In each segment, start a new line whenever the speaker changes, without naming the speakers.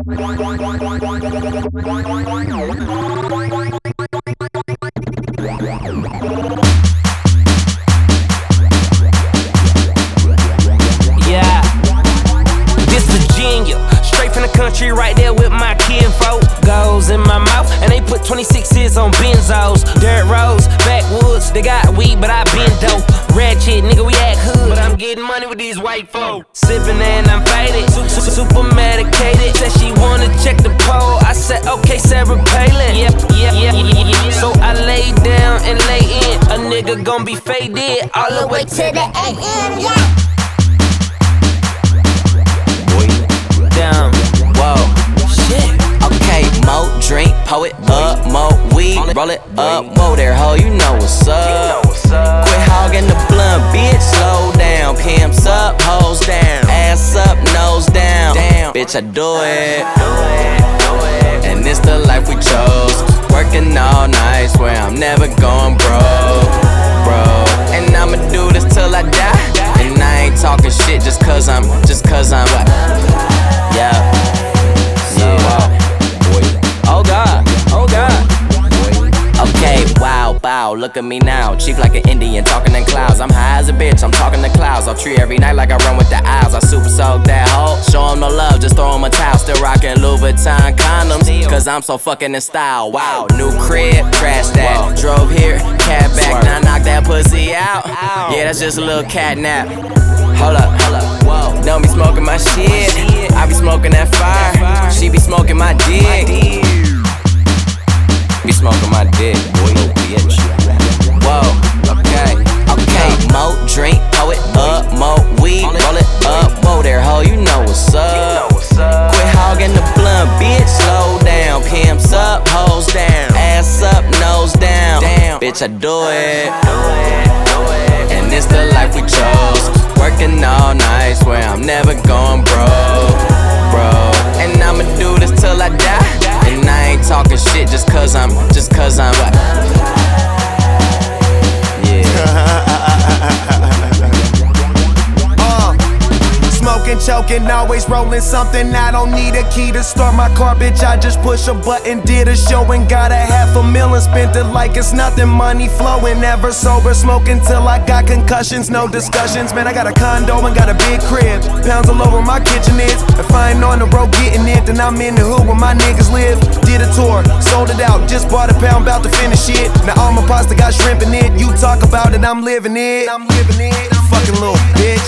Yeah, this Virginia, straight from the country, right there with my kinfolk. Goes in my mouth, and they put 26s on benzos. Dirt roads, backwoods, they got weed, but I been dope. Ratchet, nigga, we act hood, but I'm getting money with these white folk. Sippin' and I'm faded, super medicated. Said she wanna check the pole, I said okay, Sarah Palin. Yeah. So I lay down and lay in, a nigga gon' be faded all the way to the AM, yeah. Damn, whoa, shit.
Okay, mo drink, pour it up, mo weed, roll it up, whoa there, ho, you know what's up. Quit hogging the blunt, bitch, slow down. Pimps up, hoes down, ass up, nose down. Damn, bitch, I do it. And it's the life we chose. Working all night, swear I'm never going broke, bro. And I'ma do this till I die. And I ain't talking shit just cause I'm what? Yeah. Oh God. Okay, wow, look at me now. Chief like an Indian, talking in clouds. I'm high as a bitch, I'm talking to clouds. I'll treat every night like I run with the owls. I super soak that hoe, show him no love, just throw him a towel. Still rocking Louis Vuitton condoms, cause I'm so fucking in style. Wow, new crib, trash that. Drove here, cab back, now knock that pussy out. Yeah, that's just a little cat nap. Hold up, whoa. Don't be smoking my shit, I be smoking that fire. She be smoking my dick. Be smoking my dick, boy, little bitch. Whoa, okay. Mo drink, pour it up, mo weed, roll it up, whoa there, ho, you know what's up. Quit hogging the blunt, bitch, slow down. Pimps up, hoes down, ass up, nose down. Damn, bitch, I do it. And it's the life we chose. Working all night, swear I'm never going broke, bro. And I'ma do this till I die. And I ain't talking shit just cause I'm what?
Smoking, choking, always rolling something. I don't need a key to start my car, bitch. I just push a button, did a show and got $500,000. Spent it like it's nothing, money flowing, never sober. Smoking till I got concussions, no discussions. Man, I got a condo and got a big crib. Pounds all over my kitchen is. If I ain't on the road getting it, then I'm in the hood where my niggas live. Did a tour, sold it out, just bought a pound, bout to finish it. Now all my pasta got shrimp in it. You talk about it, I'm living it. Fucking little bitch.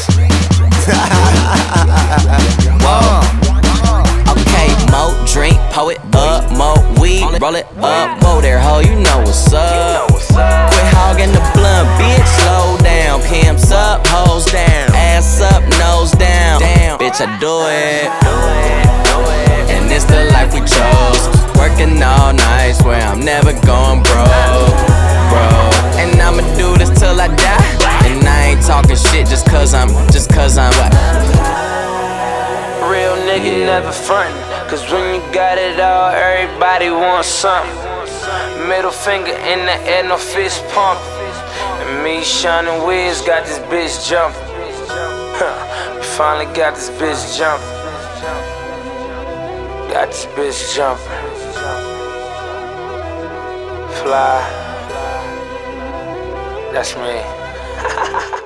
Whoa. Okay, mo drink, pour it up, mo weed, roll it up, whoa there, ho, you know what's up. Quit hogging the blunt, bitch, slow down. Pimps up, hoes down, ass up, nose down. Damn, bitch, I do it. And it's the life we chose. Working all night, swear I'm never going broke, bro. And I'ma do this till I die. And I ain't talking shit just cause I'm what?
Real nigga never frontin', cause when you got it all, everybody wants something. Middle finger in the air, no fist pump. And me, Sean and Wiz got this bitch jumping. We finally got this bitch jumping. Got this bitch jumping. Fly. That's me.